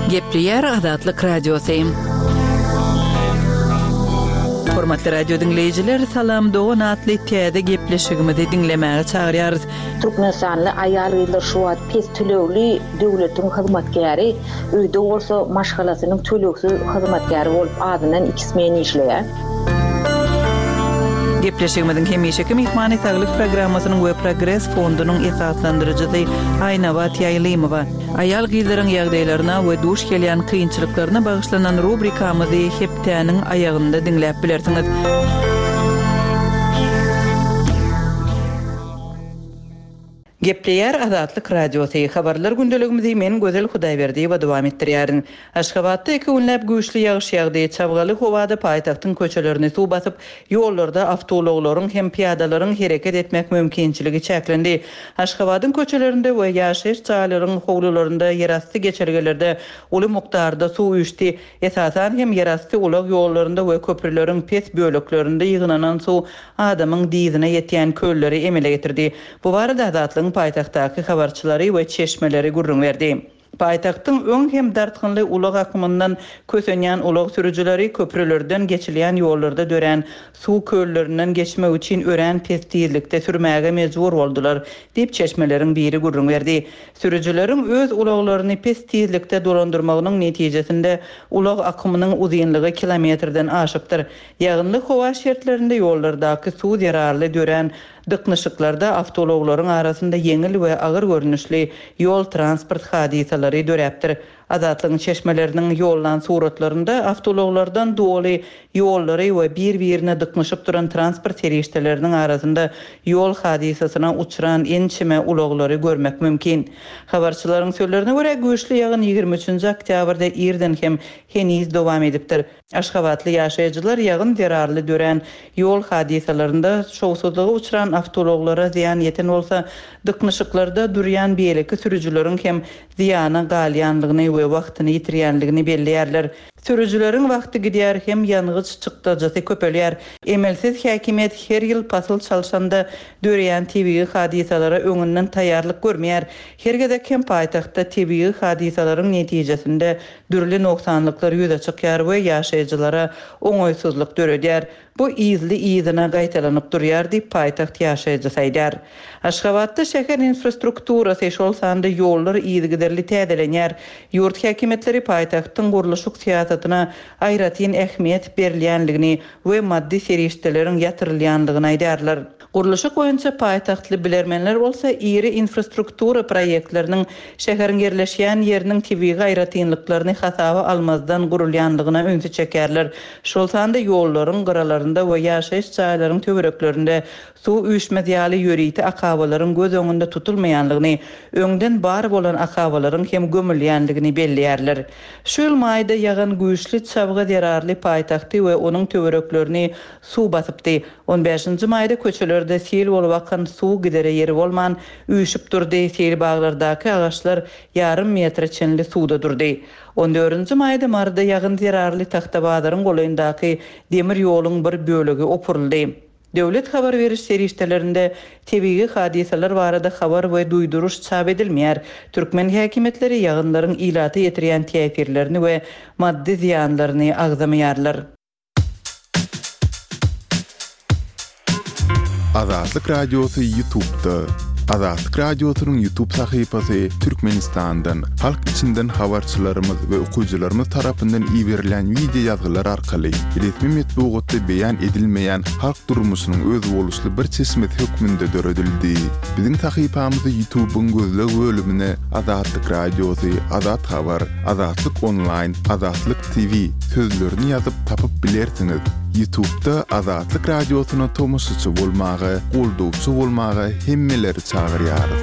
Gepleyer Azatlyk Radiosyň. Hormatly radio dinleyijiler, salam dogan atly täze gepleşigimizi dinlemäge çagyrýarys. Türkmenistanly aýal gyzlar şu wagt pes tölegli döwletiň hyzmatkäri, öýde bolsa maşgalasynyň töleksiz hyzmatkäri bolup adynan 2 meni işleýär. Gepleşigimizin hemişeki mihmany saglyk programmasynyň we Progress fondunyň esaslandyrjysy Aýnabat Ýaýlymowa aýal gyzlaryň ýagdaýlaryna we duş gelýän kynçylyklaryna bagyşlanan rubrikamyzy hepdäniň aýagynda dinläp bilersiňiz. Gepleyer Azatlyk Radiosyny habarlar gündeligimizi men Gözel Hudaýberdiýewa dowam etdirýärin. Aşgabatda 2 günläp güýçli ýagyş ýagdy, çabgaly howada paýtagtyň köçelerini suw basyp, ýollarda awtologlaryň hem piýadalaryň hereket etmek mümkinçiligi çäklendi. Aşgabatyň köçelerinde we ýaşaýyş çaýlaryň howlularynda ýerasty geçergelerde uly mukdarda suw üýtdi. Esasan hem ýerasty ulag ýollarynda we köprüleriň pes böleklerinde ýygynanan suw adamyň diýdine ýetýän kölleri emele getirdi. Bu barada Azatlyň paýtagtdaky habarçylary we çeşmeleri gurrun berdi. Paýtagtyň öň hem dartgynly ulag akymyndan kösenýän ulag sürüjileri köprülerden geçilýän ýollarda dören suw köllerinden geçmek üçin ören pesdiýlikde sürmäge mejbur boldular diýip çeşmeleriň biri gurrun berdi. Sürüjileriň öz ulaglaryny pesdiýlikde dolandyrmagynyň netijesinde ulag akymynyň uzunlygy kilometrden aşykdyr. Ýagynly howa şertlerinde ýollardaky suw zararly dören dıknışıklarda avtologlaryň arasynda yeňil we agyr görnüşli ýol transport hadisalary döräpdir. Azatlyň çeşmeleriniň ýollan suratlarynda avtologlardan doly ýollary we bir-birine dıknışyp duran transport serişdeleriniň arasynda ýol hadisasyna uçuran ençime ulaglary görmek mümkin. Habarçylaryň sözlerine görä güýçli ýagyn 23 oktýabrda irden hem heniz dowam edipdir. Aşgabatly ýaşaýjylar ýagyn zararly dören ýol hadisalarynda şowsuzlyga uçuran avtologlara ziyan ýeten bolsa, dıknışyklarda durýan beýleki sürüjileriň hem ziyana galýanlygyny we wagtyny ýitirýänligini belleýärler. Sürüjileriň wagty gidýär hem ýanygyç çykdajasy köpelýär. Emelsiz häkimet her ýyl pasyl çalşanda döreýän tebii hadisalara öňünden taýýarlyk görmeýär. Her gedek hem paýtagtda tebii hadisalaryň netijesinde dürli noksanlyklar ýüze çykýar we ýaşaýjylara oňoýsuzlyk döredýär. Bu izli izine gaýtalanyp durýar diýip paýtagt ýaşaýjy saýdar. Aşgabatda şäher infrastrukturasy şol sanda ýollar izgiderli täzelenýär. Ýurt häkimetleri paýtagtyň gurulşyk siýasatyna aýratyn ähmiýet berilýänligini we maddi serişdeleriň ýatyrylýanlygyny aýdarlar. Gurulşyk boýunça paýtagtly bilermenler bolsa iri infrastruktura proýektleriniň şäheriň yerleşýän ýeriniň tebii gaýratynlyklaryny hasaba almazdan gurulýanlygyna öňsü çekerler. Şol sanda ýollaryň gyralarynda we ýaşaýyş çaýlaryň töwereklerinde suw üýşmedýäli ýöriti akabalaryň göz öňünde tutulmaýanlygyny, öňden bar bolan akabalaryň hem gömülýänligini belleýärler. Şu ýyl maýda ýagan güýçli çabga zararly paýtagty we onuň töwereklerini suw basypdy. 15-nji maýda köçelerde sel bolup akan suw gidere ýeri bolman üýşüp durdy. Sel baglardaky agaçlar ýarym metre çenli suwda durdy. 14-nji maýda marda ýagyn zararly Taxtabazaryň goýundaky demir ýoluň bir bölegi opuruldy. Döwlet habar beriş serişdelerinde tebii hadisalar barada habar we duýduruş çap edilmeýär. Türkmen häkimetleri ýagynlaryň ilaty ýetirýän täsirlerini we maddi ziýanlaryny agzamaýarlar. Azatlyk Radiosu YouTube'da. Azatlyk Radiosynyň YouTube sahypasy Türkmenistandan, halk içinden habarçylarymyz we okuwçylarymyz tarapyndan iýerilen video ýazgylar arkaly resmi metbuatda beýan edilmeýän halk durmuşynyň öz boluşly bir çeşmet hökmünde döredildi. Biziň sahypamyzy YouTube'un gözleg bölümine Azatlyk Radiosy, Azat Habar, Azatlyk Online, Azatlyk TV sözlerini ýazyp tapyp bilersiňiz. YouTube'da Azatlyk Radiosyna tomoşçy bolmagy, goldowçy bolmagy hemmeleri çagyrýarys.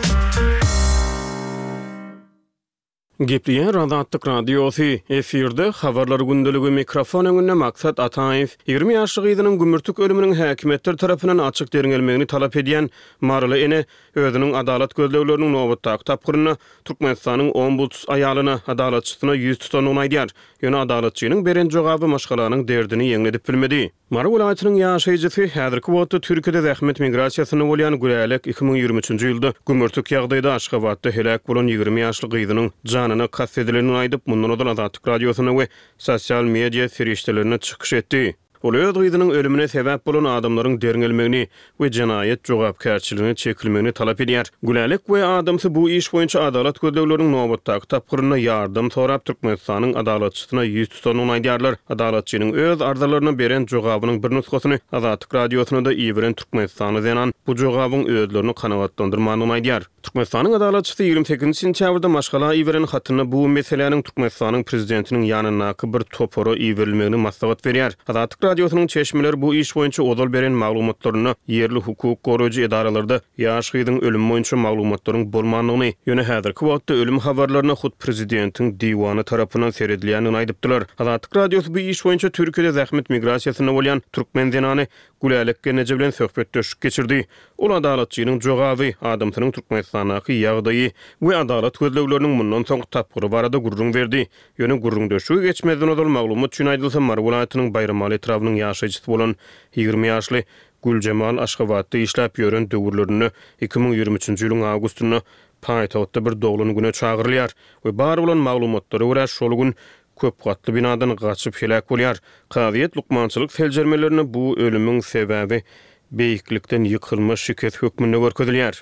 Gepleyen Azatlyk Radiosu efirde habarlar gündeligi mikrofon öňünde Maksat Ataýew 20 ýaşlyk gyzynyň gümürtük ölüminiň häkimetler tarapyndan açyk deriňelmegini talap edýän Marly ene özüniň adalet gözlegleriniň nowatdaky tapgyryna Türkmenistanyň ombuds aýalyna adalatçysyna ýüz tutanyny aýdýar. Ýöne adalatçynyň beren jogaby maşgalanyň derdini ýeňledip bilmedi. Mara welaýatynyň ýaşaýjysy häzirki wagtda Türkiýede zähmet migrasiýasyny bolýan Gülälek 2023-nji ýylda gümürtük ýagdaýda Aşgabatda helak bolan 20 ýaşly gyzynyň janyna kast edilenini aýdyp mundan odan Azatlyk radiosyna we sosial media feriştelerine çykyş etdi. Ol öz gyzynyň ölümine sebäp bolan adamlaryň derňelmegini we janaýat jogapkärçiligini çekilmegini talap edýär. Gülälek we adamsy bu iş boýunça adalet gözlegleriniň nobatdaky tapgyryna ýardym sorap Türkmenistanyň adalatçysyna ýüz tutanyny aýdýarlar. Adalatçynyň öz arzalaryna beren jogabynyň bir nusgasyny Azatlyk radiosyna da iýeren Türkmenistany denan bu jogabyň özlerini kanagatlandyrmagyny aýdýar. Türkmenistanyň adalatçysy 28-nji sentýabrda maşgala iýeren hatyna bu meseleniň Türkmenistanyň prezidentiniň ýanynaky bir topora iýerilmegini maslahat berýär. Azatlyk radiosynyň çeşmeleri bu iş boýunça odal beren maglumatlaryny yerli hukuk goraýjy edaralarda ýaş gyzyň ölüm boýunça maglumatlaryň bolmanyny, ýöne häzirki wagtda ölüm habarlaryna hut prezidentiň diwany tarapyndan seredilýänini aýdypdylar. Azatlyk radiosy bu iş boýunça Türkiýede zähmet migrasiýasyna bolýan türkmen denany Gülälek Genece bilen söhbetdeşik geçirdi. Ol adalatçynyň jogaby, adamsynyň Türkmenistanaky ýagdaýy we adalet gözlegleriniň mundan soň tapgyry barada gurrun berdi. Ýöne gurrundaşygy geçmezden odal maglumat üçin aýdylsa Mar welaýatynyň Bayram Ali etrawynyň ýaşaýjysy bolan 20 ýaşly Güljemal Aşgabatda işläp ýören döwürlerini 2023-nji ýylyň awgustyna paýtagtda bir dogluny güne çagyrylýar we bar bolan maglumatlary görä şol gün köp gatly binadan gaçyp helak bolýar. Kaziýet lukmançylyk seljermelerini bu ölümüň sebäbi beýiklikden ýykylma şiket hökmünde görkezilýär.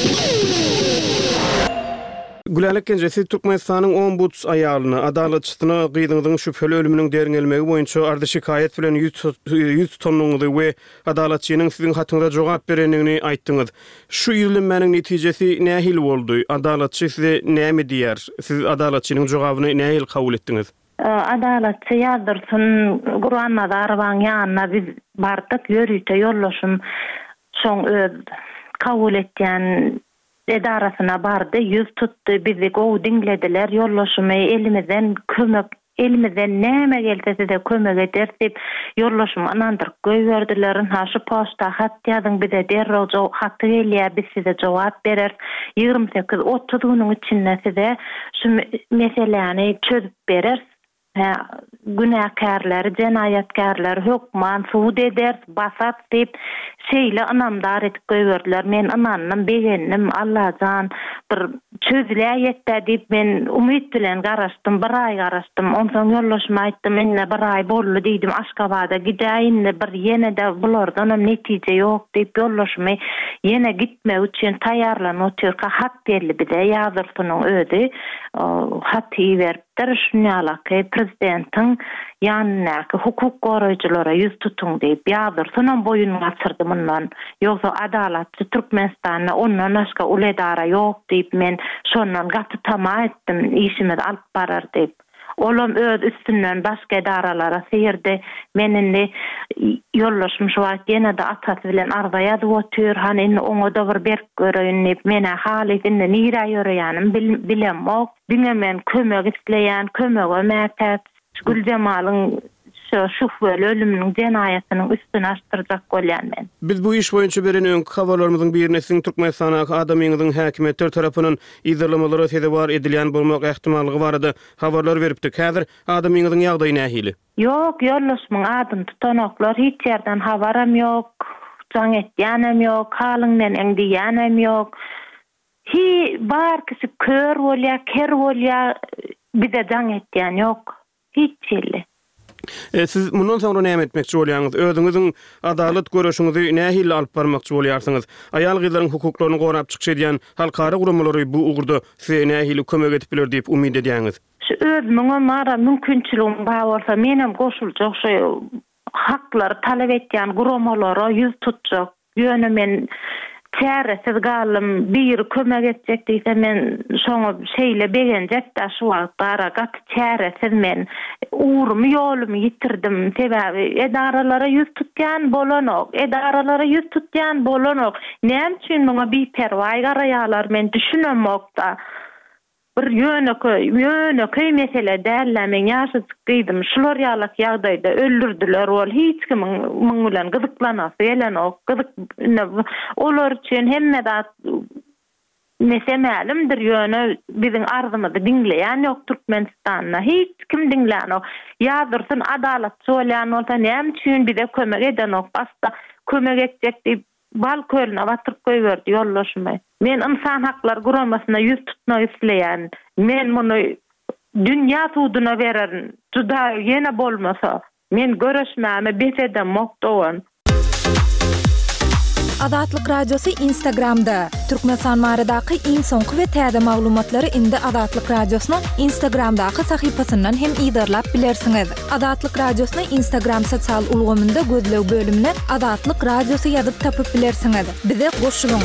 Gülälek Genjesi Türkmenistanyň ombuds aýalyny adalatçysyna gyzynyň şüpheli ölüminiň derňelmegi boýunça ardy şikaýet bilen 100 tonluňy we adalatçynyň siziň hatyňyza jogap berenligini aýtdyňyz. Şu ýylymanyň netijesi nähil boldy? Adalatçy size näme diýär? Siz adalatçynyň jogabyny nähil kabul etdiňiz? Adalatçy ýazyrsyn Gur'anna darwaň ýanyna biz bardyk ýörüýte ýollaşym şoň öz kabul etýän edarasyna bardy, ýüz tutdy, bizi gowy dinlediler, ýollaşymy elimizden näme gelse de kömek eder dip ýollaşymy anandyryp goýberdiler. Haşy posta hat ýazyň bize derrol haty gelýär, biz size jogap berer. 28-30 güniň içinde size şu meseleni çözüp berer. Günahkarlar, jenaýatkarlar hökman suud eder, basat dip şeýle anamdar etip goýberdiler. Men ananyň begenim Allahjan bir çözüläýetde dip men umyt bilen garaşdym, bir ay garaşdym. Ondan ýollaşma aýtdym, menne bir ay boldy diýdim, Aşgabatda gidäýin, bir ýene-de bulardan netije ýok dip ýollaşmy ýene gitmek üçin taýarlanyp oturka hat berli bize ýazyrsynyň özi hat beripdir. Şunýalaky prezidentiň ýanynaky hukuk goraýjylara ýüz tutuň diýip ýazyrsynyň boýuny gaçyrdy mundan. Ýogsa adalatçy Türkmenistanyň ondan başga uledara ýok diýip men şondan gaty tama etdim, işimiz alyp barar diýip. Olam öz üstünden başga edaralara seyirdi. Menini ýollaşym şu wagt ýene-de atasy bilen arzaýady otur, hani oňa da bir berk görüň diýip mene halysynda nire ýöreýänim bilemok. Diňemen kömek isleýän, kömege mätäp Güljemalyň şüpheli ölüminiň jenaýatynyň üstüne açtyrjak bolýan men. Biz bu iş boýunça beren öňkü habarlarymyzyň birine siň Türkmenistanaky adamyňyzyň häkimetler tarapyndan izlemelere sebäp edilýän bolmak ähtimallygy barady. Habarlar beripdik. Häzir adamyňyzyň ýagdaýy nähili? Ýok, ýollaşmaň adyny tutanoklar hiç ýerden habaram ýok, jaň etýänem ýok, halyňdan eňdiýänem ýok. Bar kişi kör bolýar, ker bolýar, bize jaň etýän ýok. Hiç ýerli. Siz mundan soňra näme etmekçi bolýaňyz? Özüňiziň adalet görüşiňizi nähil alyp barmakçy bolýarsyňyz? Aýal gyzlaryň hukuklaryny gorap çykş edýän halkara guramalary bu ugurda size nähil kömek edip biler diýip umyt edýäňiz? Özüňe mara mümkinçiligim bar bolsa menem goşuljak şu haklary talap etýän guramalary ýüz tutjak. Ýöne men çäresiz galym bir kömek etjek diýse men şoňa şeýle begenjek da şu wagtlara gaty çäresiz men urumy ýolumy ýitirdim. Sebäbi edaralara ýüz tutýan bolanok, edaralara ýüz tutýan bolanok. Näme üçin muňa beperwaý garaýarlar men düşünemokda. Bir ýöneköy mesele dällärmen ýaşadyk şular ýalak ýagdaýda öldürdiler ol hiç kim muň bilen gyzyklanasy gelenok gyzyk olar üçin hemme nesemälimdir ýöne biziň arzymyzy dinleýän ýok Türkmenistanda. Hiç kim dinleýän ýok. Ýazyrsyn adalatçy bolýan bolsa näme üçin bize kömek eden ýok. Basta kömek etjek diýip bal kölüne batyryp goýberdi ýollaşmy. Men insan haklar guramasyna ýüz tutmak isleýän. Men muny dünýä tuduna bererin. Juda ýene bolmasa men görüşmäme beteden mokdowan. Adatlyk Radiosu Instagramda. Türkmenistan baradaky iň soňky we täze maglumatlary indi Adatlyk Radiosynyň Instagramdaky sahypasyndan hem ýa-da bilersiňiz. Adatlyk Radiosynyň Instagram sosial ulgamynda gözlew bölümine Adatlyk Radiosu ýazyp tapyp bilersiňiz. Bize goşulyň.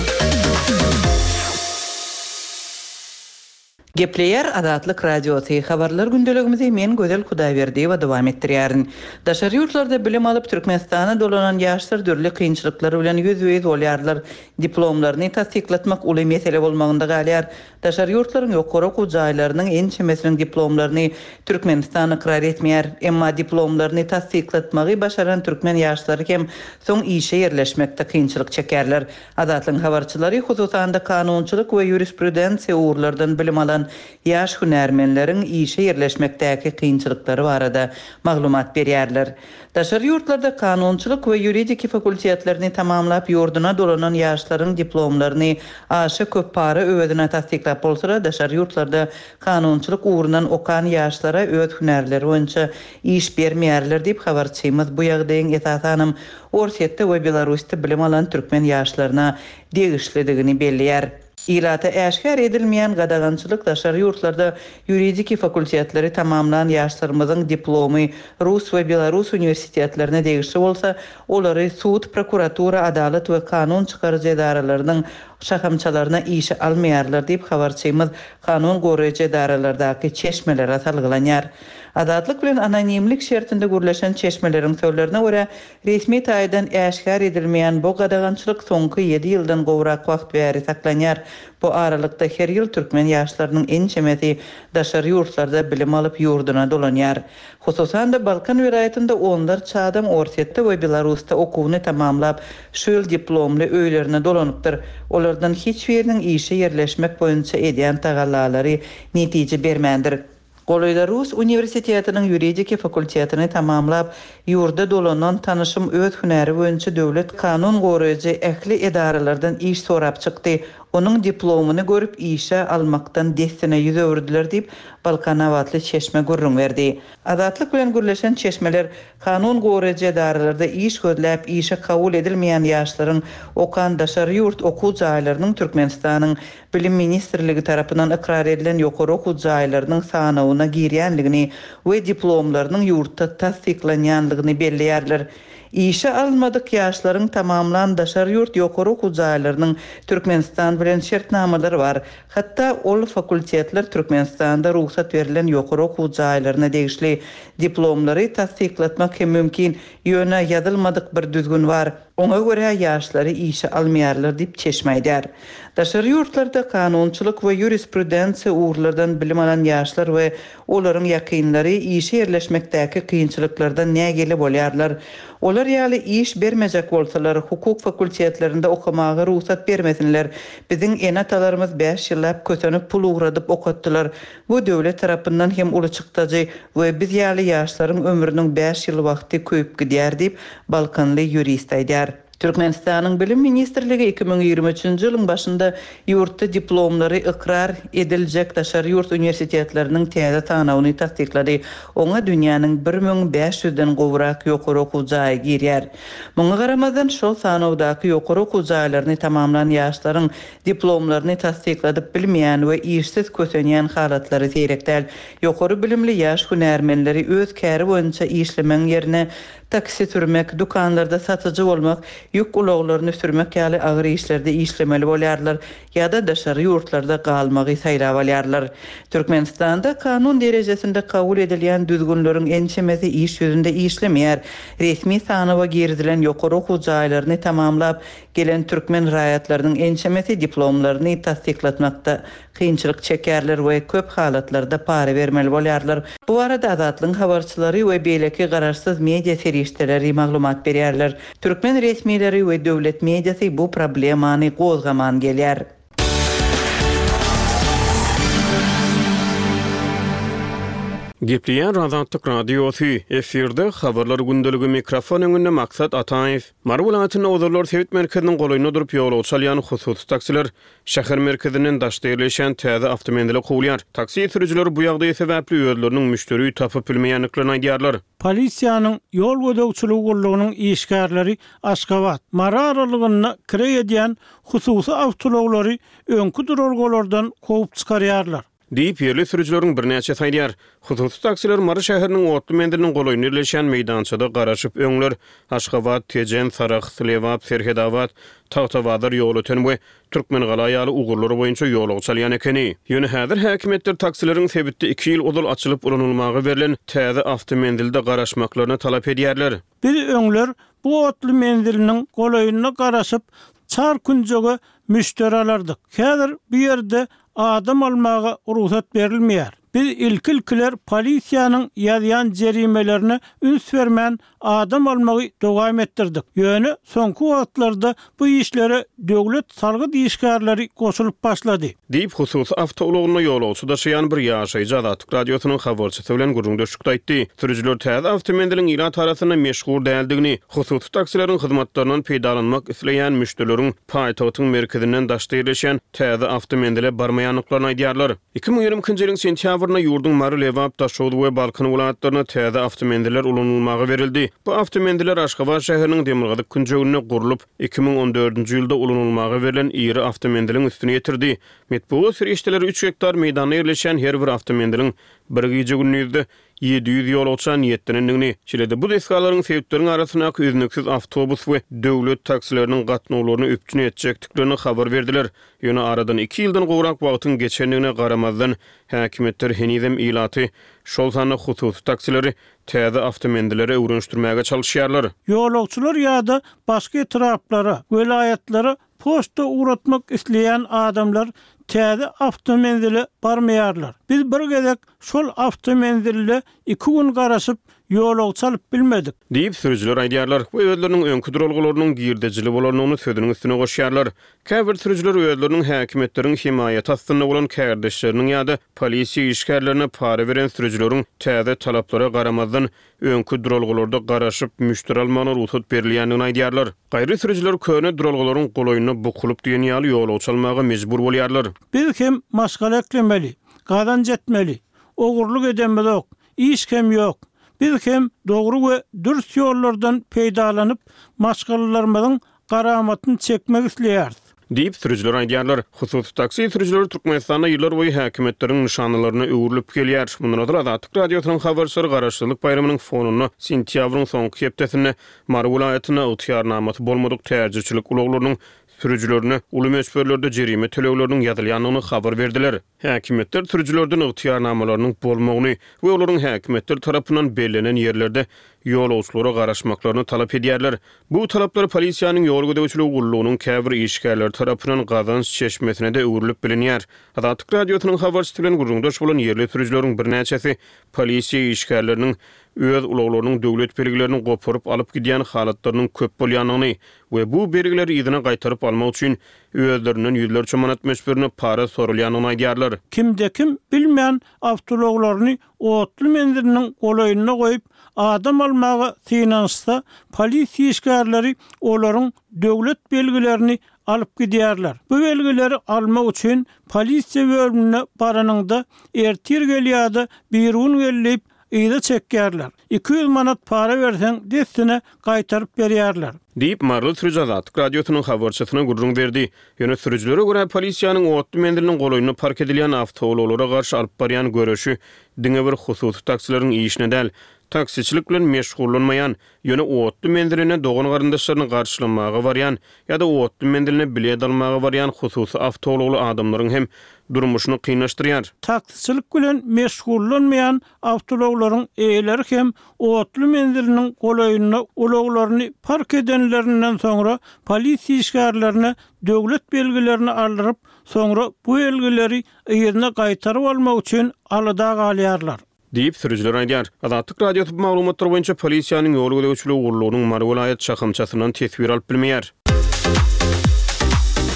Gepleyer Adatlyk Radiosu habarlar gündeligimizi men Gözel Hudaýberdiýewa dowam etdirýärin. Daşary ýurtlarda bilim alyp Türkmenistana dolanan ýaşlar dürli kynçylyklary bilen ýüz-ýüz bolýarlar. Diplomlaryny tasdiklatmak uly mesele bolmagynda galýar. Daşary ýurtlaryň ýokary okuw jaýlarynyň ençemesiniň diplomlaryny Türkmenistan ikrar etmeýär. Emma diplomlaryny tasdiklatmagy başaran türkmen ýaşlary hem soň işe ýerleşmekde kynçylyk çekerler. Adatlyň habarçylary hususanda kanunçylyk we ýurisprudensiýa uğurlardan bilim alan ýaş hünärmenleriň işe ýerleşmekdäki kynçylyklary barada maglumat berýärler. Daşary ýurtlarda kanunçylyk we ýuridiki fakultetlerini tamamlap ýurduna dolanan ýaşlaryň diplomlaryny aşy köp para öwedine tasdiklap bolsa, daşary ýurtlarda kanunçylyk uğrundan okan ýaşlara öwed hünärleri boýunça iş bermeýärler diýip habarçymyz bu ýagdaýyň esasanym Orsetde we Belarusda bilim alan türkmen ýaşlaryna degişlidigini belliýär. İlata äşkär edilmeýän gadagançylyk daşary ýurtlarda ýuridiki fakultetleri tamamlanan ýaşlarymyzyň diplomy Rus we Belarus universitetlerine degişli bolsa, olary sud, prokuratura, adalet we kanun çykarjy edaralarynyň şahamçalaryna işe almaýarlar diýip habarçymyz kanun goraýjy edaralardaky çeşmelere salgylanýar. Adatlyk bilen anonimlik şertinde gürleşen çeşmeleriň söýlerine görä, resmi taýdan äşkär edilmeýän bu gadagançylyk soňky 7 ýyldan gowrak wagt bäri saklanýar. Bu aralykda her ýyl türkmen ýaşlarynyň ençemesi daşary ýurtlarda bilim alyp ýurduna dolanýar. Hususan da Balkan welaýatynda onlarça adam Orsetde we Belarusda okuwyny tamamlap, şol diplomly öýlerine dolanypdyr. Olardan hiç biriniň işe ýerleşmek boýunça edýän tagallalary netije bermändir. Goloýda Rus universitetiniň ýuridiki fakultetini tamamlap, ýurda dolanan tanışym öz hünäri boýunça döwlet kanun goraýjy ähli edaralardan iş sorap çykdy. Onun diplomunu görüp işe almaktan destine yüz öwürdiler diýip Balkan awatly çeşme gurrun berdi. Adatlyk bilen gürleşen çeşmeler kanun goraýjy edaralarda iş gözläp işe kabul edilmeýän ýaşlaryň okan daşary ýurt okuw jaýlarynyň Türkmenistanyň bilim ministrligi tarapyndan ikrar edilen ýokary okuw jaýlarynyň sanawyna girýänligini we diplomlarynyň ýurtda tasdiklanýanlygyny belliýärler. İşe almadyk ýaşlaryň tamamlan daşary ýurt ýokary okuw jaýlarynyň Türkmenistan bilen şertnamalary bar. Hatda ol fakultetler Türkmenistanda ruhsat berilen ýokary okuw jaýlaryna degişli diplomlary tasdiklatmak hem mümkin. Ýöne ýazylmadyk bir düzgün bar. Oňa görä ýaşlary işe almaýarlar diýip çeşmeýär. Daşary ýurtlarda kanunçylyk we ýurisprudensiýa uğurlardan bilim alan ýaşlar we olaryň ýakynlary işe ýerleşmekdäki kynçylyklardan nägeli bolýarlar. Olar ýaly iş bermejek bolsalar, hukuk fakultetlerinde okumagy ruhsat bermesinler. Biziň enatalarymız 5 ýyllap kötenip pul ugradyp okatdylar. Bu döwlet tarapyndan hem uly çykdyjy we biz ýaly ýaşlaryň ömrüniň 5 ýyl wagty köýüp gidýär diýip Balkanly ýurist aýdýar. Türkmenistanyň bilim ministrligi 2023-nji ýylyň başynda ýurtda diplomlary ikrar ediljek daşary ýurt universitetleriniň täze tanawyny tasdiklady. Oňa dünýäniň 1500-den gowrak ýokary okuw jaýy girýär. Muňa garamazdan şol sanawdaky ýokary okuw jaýlaryny tamamlanan ýaşlaryň diplomlaryny tasdikladyp bilmeýän we işsiz kösenýän halatlary seýrekdäl. Ýokary bilimli ýaş hünärmenleri öz käri boýunça işlemeň ýerine taksi sürmek, dukanlarda satıcı olmak, yük uloglaryny sürmek ýaly agyr işlerde işlemeli bolýarlar ýa-da daşary ýurtlarda galmagy saýlap alýarlar. Türkmenistanda kanun derejesinde kabul edilýän düzgünleriň ençemesi iş ýüzünde işlemeýär. Resmi sanawa girdilen ýokary okuw jaýlaryny tamamlap gelen türkmen raýatlarynyň ençemesi diplomlaryny tasdiklatmakda kynçylyk çekerler we köp halatlarda para bermeli bolýarlar. Bu arada Adatlyň habarçylary we beýleki gararsyz media serişdeleri maglumat berýärler. Türkmen resmileri we döwlet mediasy bu problemany gozgaman gelýär. Gepliýän Azatlyk radiosu efirde habarlar gündöligi mikrofon öňünde maksat Ataýew. Marwulatyny ozurlar sewit merkeziniň golaýyna durup ýol çalýan hususy taksiler şäher merkezinden daşda ýerleşen täze awtomobile gowlýar. Taksi sürüjileri bu ýagdaý sebäpli özleriniň müşteri tapyp bilmeýänliklaryny aýdýarlar. Polisiýanyň ýol gödäwçiligi gurulugynyň işgärleri Aşgabat, Mara aralygyna kire edýän hususy awtologary öňkü duralgolardan kowup çykarýarlar. Diýip ýerli sürüjileriň birnäçe saýdýar. Hususy taksiler Mara şäheriniň awtomobildiniň golaýyna ýerleşen meýdançada garaşyp öňler Aşgabat, Tejen, Sarax, Slewap, Serhedawat, Tawtawadar ýol öten we Türkmen galaýaly ugurlary boýunça ýol çalýan ekeni. Ýöne häzir häkimetler taksileriň sebitde 2 ýyl odul açylyp ulanylmagy berilen täze awtomobilde garaşmaklaryny talap edýärler. Bir öňler bu awtomobildiniň golaýyna garaşyp çar günjege müşteri alardyk. Häzir bu ýerde adam almaga ruhsat berilmeýär. Biz ilkilkiler polisiýanyň ýazýan jerimelerini üns bermän adam almagy dowam etdirdik. Ýöne soňky wagtlarda bu işlere döwlet salgy işgärleri goşulyp başlady. Diýip hususy awtologyna ýolagçy daşaýan bir ýaşaýjy Azatlyk radiosynyň habarçysy bilen gurulmuşykda aýtdy. Sürüjiler täze awtomobiliniň ila tarasyna meşgul däldigini, hususy taksileriň hyzmatlarynyň peýdalanmak isleýän müşterileriň paýtagtyň merkezinden daşda ýerleşen täze awtomobile barmaýanlyklaryny aýdýarlar. 2020-nji ýylyň sentýabrynda ýurdun Mary Lewap Taşoğlu we Balkan welaýatlaryna täze awtomobiller ulanylmagy berildi. Bu awtomobiller Aşgabat şäheriniň Demirgazyk künjegine gurulup 2014-nji ýylda ulanylmagy berilen iri awtomobildin üstüne ýetirdi. Metbuat ferişdeleri 3 hektar meýdana ýerleşen her bir awtomobilin bir gece günüňizde 700 ýolagçy niýetlendigini şeýle bu desgalaryň sebäpleriň arasyna üznüksiz awtobus we döwlet taksileriniň gatnawlaryny öpçüne etjekdiklerini habar berdiler. Ýöne aradan 2 ýyldan gowrak wagtyň geçendigine garamazdan häkimetler henizem ilaty şol sany hususy taksileri täze awtomobillere öwrenişdirmäge çalışýarlar. Ýolagçylar ýa-da başga etraplara, welaýatlara posta uğratmak isleyen adamlar täze awtomobile barmaýarlar. Biz bir gezek şol awtomobille 2 gün garaşyp ýol çalyp bilmedik. Diýip sürüjiler aýdýarlar. Bu özleriniň öňkü duralgalarynyň girdejili bolanyny söýdüniň üstüne goşýarlar. Käbir sürüjiler özleriniň häkimetleriň himaýat astyna bolan kärdeşleriniň ýa-da polisiýa işgärlerine para beren sürüjileriň täze talaplara garamazdan öňkü duralgalarda garaşyp müşteri almagyna ruhsat berilýändigini aýdýarlar. Gaýry sürüjiler köne duralgalaryň golaýyna bukulup diýen ýaly ýol çalmagy mejbur bolýarlar. Biz hem maşgala eklemeli, gazanç etmeli, ogurluk edemezok, iş hem ýok. Biz hem dogry we dürüst ýollardan peýdalanyp maşgalalarymyzyň garamatyny çekmek isleýärdi. Diýip sürüjiler aýdýarlar. Hususy taksi sürüjileri Türkmenistanda ýyllar boýy häkimetleriň nişanlaryny öwürlüp gelýär. Mundan Azatlyk radiosynyň habarçylary garaşdyrlyk bayramanyň fonuny sentýabryň soňky hepdesinde Mara welaýatyna öwtýarnamaty bolmadyk täzirçilik ulaglarynyň sürüjilerini uly meşberlerde jerime tölegleriniň ýazylýanyny habar berdiler. Häkimetler sürüjilerden öwtýarnamalarynyň bolmagyny we olaryň häkimetler tarapyndan belirlenen ýerlerde ýolagçylara garaşmaklaryny talap edýärler. Bu talaplar polisiýanyň ýol gödäwçiligi gurulugynyň käbir işgärleri tarapyndan gazanç çeşmesine de öwrülüp bilinýär. Azatlyk radiosynyň habarçysy bilen gurulmuşy bolan ýerli sürüjileriň birnäçesi polisiýa işgärleriniň öz ulaglarynyň döwlet belgilerini goparyp alyp gidýän halatlarynyň köp bolýanyny we bu belgileri ýygyna gaýtaryp almak üçin özlerinden ýüzlerçe manat meşberini para sorulýanyny aýdýarlar. Kimde kim bilmeýän awtologlaryny awtomobiliniň golaýyna goýup adam almaga finansda polisiýa işgärleri olaryň döwlet belgilerini alyp gidýärler. Bu belgileri almak üçin polisiýa bölümine baranyňda ertir gelýärdi, bir gün gelip ýa-da çekýärler. 200 manat para berseň destine gaýtaryp berýärler. Diýip Marly Sürüjazat radiosynyň habarçysyna gurrun berdi. Ýöne sürüjilere görä polisiýanyň awtomobiliniň golaýyna park edilýän awtologlara garşy alyp barýan görüşi diňe bir hususy taksileriň işine däl. Taksiçilik bilen meşgullanmayan, ýöne awtomobiline dogan garyndaşlaryny garşylamaga barýan ýa-da awtomobiline bilet almaga barýan hususy awtologly adamlaryň hem durmuşyny kynlaşdyrýar. Taksiçilik bilen meşgullanmayan awtologlaryň eýleri hem awtomobiliniň golaýyna ulaglaryny park edenlerinden soňra polisiýa işgärlerini döwlet belgilerini aldyryp, soňra bu belgileri ýerine gaýtaryp almak üçin alada galýarlar. Diýip sürüjiler aýdýar. Azatlyk radiosyny maglumatlary boýunça polisiýanyň ýol gödäwçiligi gurulugynyň Mara welaýat şahymçasynyň tesbir alyp bilmeýär.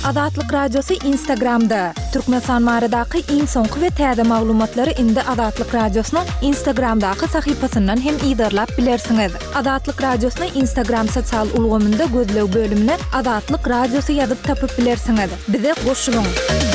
Adatlyk Radiosu Instagramda. Türkmenistan maradaky iň soňky we täze maglumatlary indi Adatlyk Radiosynyň Instagramdaky sahypasyndan hem ýygyrlap bilersiňiz. Adatlyk Radiosynyň Instagram sosial ulgamynda gözlew bölümine Adatlyk Radiosu ýazyp tapyp bilersiňiz. Bize goşulyň.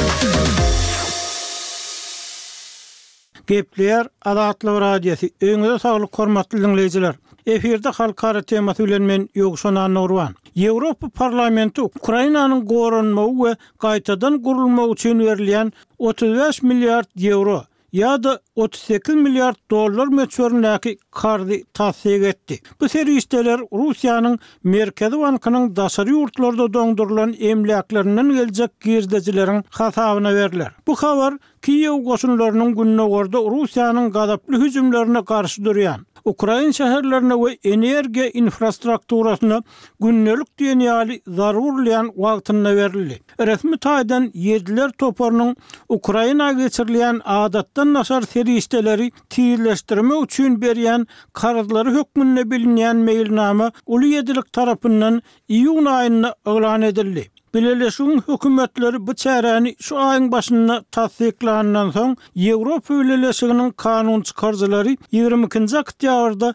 Gepler Adatlyk Radiosu. Öňüňizde saglyk hormatly dinleýijiler. Efirde halkara temasy bilen men Ýogşan Nurwan. Ýewropa Parlamenti Ukrainanyň gorunmagy we gaýtadan gurulmagy üçin berilýän 35 milliard euro ýa-da 38 milliard dollar meçhörnäki kardy tasdik etdi. Bu serişdeler Russiýanyň Merkezi Bankynyň daşary ýurtlarda doňdurulan emläklerinden geljek girdejileriň hasabyna berilýär. Bu habar Kiýew goşunlarynyň gününe gorda Russiýanyň gadaply hüjümlerine garşy durýan Ukraina şäherlerine we energiýa infrastrukturasyna günnelik dünýäli zarurlayan wagtyna berildi. Resmi taýdan ýerler toparynyň Ukraina geçirilýän adatdan naşar serişdeleri tiýirleşdirmek üçin berýän karzlary hökmünde bilinýän meýilnama uly ýedilik tarapyndan iýun aýyna elan edildi. Birleşik hökümetleri bu çäräni şu aýyň başynda tasdiklanandan soň Ýewropa Birleşiginiň kanun çykarjylary 22-nji oktýabrda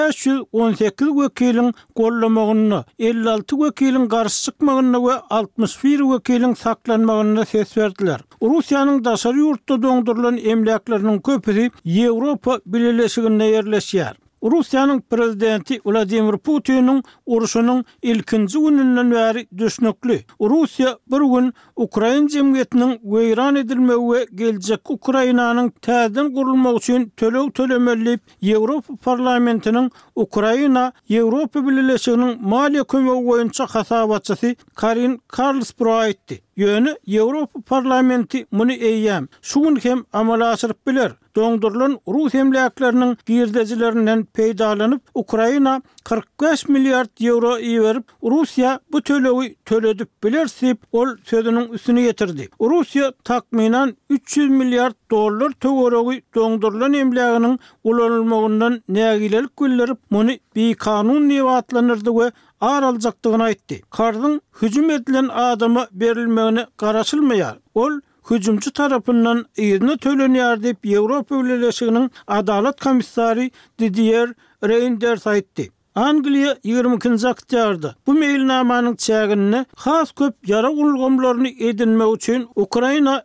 518 wekiliň gollamagyny, 56 wekiliň garşy çykmagyny we 61 wekiliň saklanmagyny ses berdiler. Russiýanyň daşary ýurtda doňdurulan emläkleriniň köpüsi Ýewropa Birleşiginde ýerleşýär. Russiýanyň prezidenti Vladimir Putiniň uruşunyň ilkinji gününden bäri düşnükli. Russiýa bir gün Ukraina jemgyýetiniň weýran edilmegi we geljek Ukrainanyň täzeden gurulmagy üçin tölew tölemelip Ýewropa Parlamentiniň Ukraina Ýewropa Birleşiginiň maliýe kömegi boýunça hasabatçysy Karin Karlsbro aýtdy. Ýöne Ýewropa Parlamenti muny eýýäm. Şu gün hem amala aşyryp biler. Doňdurulan Rus emläkleriniň girdejilerinden peýdalanyp Ukraina 45 milliard euro ýerip Russiýa bu tölewi töledip bilersip ol sözüniň üstüne getirdi. Russiýa takminan 300 milliard dollar töweregi doňdurulan emläginiň ulanylmagyndan nägilelik güllerip muny bekanun diýip atlanyrdy we araljakdygyny aýtdy. Kardyň hüjüm edilen adama berilmegine garaşylmaýar. Ol hüjümçi tarapyndan ýerine tölenýär diýip Ýewropa Birleşiginiň Adalet komissary Didier Reynders aýtdy. Angliýa 22-nji oktýabrda bu meýilnamanyň çägini has köp ýara gulgamlaryny edinmek üçin Ukraina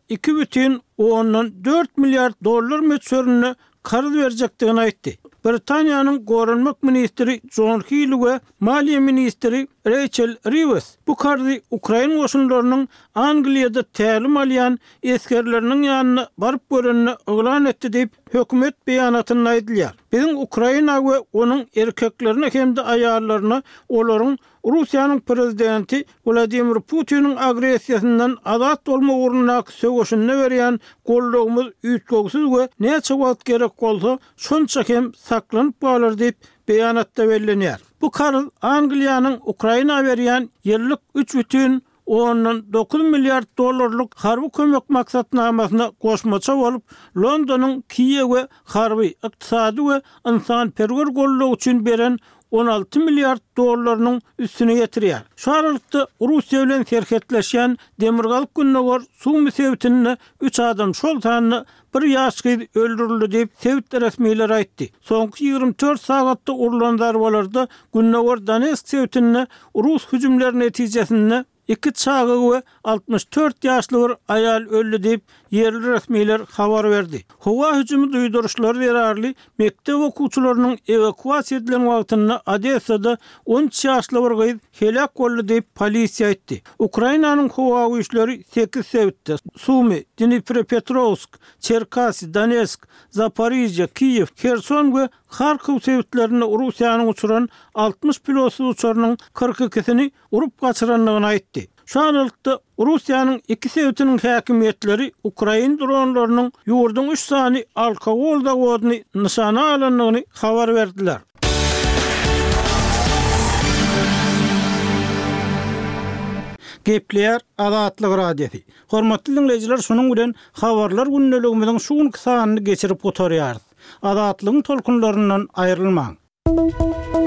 2,4 milliard dollar meçhörüne karz berjekdigini aýtdy. Britaniýanyň gorunmak ministri John Healey we maliýe ministri Rachel Reeves bu kardy Ukraina goşunlarynyň Angliýada tälim alýan eskerleriniň ýanyna baryp görenini elan etdi diýip hökümet beýanatyny aýdylýar. Bizim Ukraina we onuň erkeklerine hem de aýallaryna olaryň Russiýanyň prezidenti Vladimir Putiniň agresiýasyndan azat bolmak ugruna söwüşine berýän gollugymyz üýtgegsiz we näçe wagt gerek bolsa şonça hem saklanyp galar diýip beýanatda bellenýär. Bu karz Angliýanyň Ukraina berýän ýyllyk 3,9 milliard dollarlyk harby kömek maksatnamasyna goşmaça bolup Londonyň Kiýewe harby, ykdysady we insanperwer gollugy üçin beren 16 milliard dollarynyň üstüne ýetirýär. Şu aralykda Russiýa bilen serhetleşýän demirgalyk günnegor Sumy Sewitini 3 adam şol tanyny bir ýaşky öldürildi diýip Sewit resmiýetleri aýtdy. Soňky 24 sagatda urulan darbalarda günnegor Donetsk Sewitini Rus hüjümleri netijesinde 2 çağı we 64 ýaşly bir aýal öldü diýip yerli resmiýetler habar berdi. Howa hüjümi duýduruşlary berarly mektep okuwçylarynyň evakuasiýa edilen wagtyna Odessada 13 ýaşly bir gyz helak boldy diýip polisiýa aýtdy. Ukrainanyň howa güýçleri 8 Sewitde Sumy, Dnipropetrovsk, Cherkasy, Donetsk, Zaporizhia, Kiýew, Kherson we Kharkiv Sewitlerini Russiýanyň uçuran 60 pilotly uçarynyň 42-sini urup gaçyranlygyny aýtdy. Şu anlykda Russiýanyň 2 Sewitiniň häkimetleri Ukraina dronlarynyň ýurdun 3 sany alkogolda godyny nişana alanlygyny habar berdiler. Gepler Adatlyk Radiosu. Hormatly dinleýijiler, şonuň bilen habarlar günneligimiziň şu gün kysanyny geçirip oturýarys. Adatlygyň tolkunlaryndan aýrylmaň.